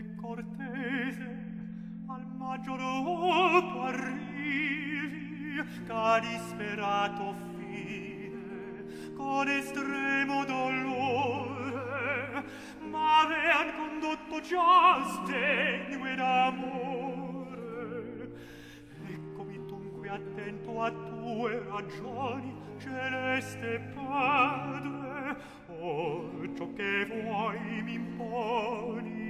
cortese al maggior otto arrivi, ca disperato fine con estremo dolore m'avean condotto già sdegno ed amore. Eccomi dunque attento a tue ragioni, celeste Padre, ciò che vuoi m'imponi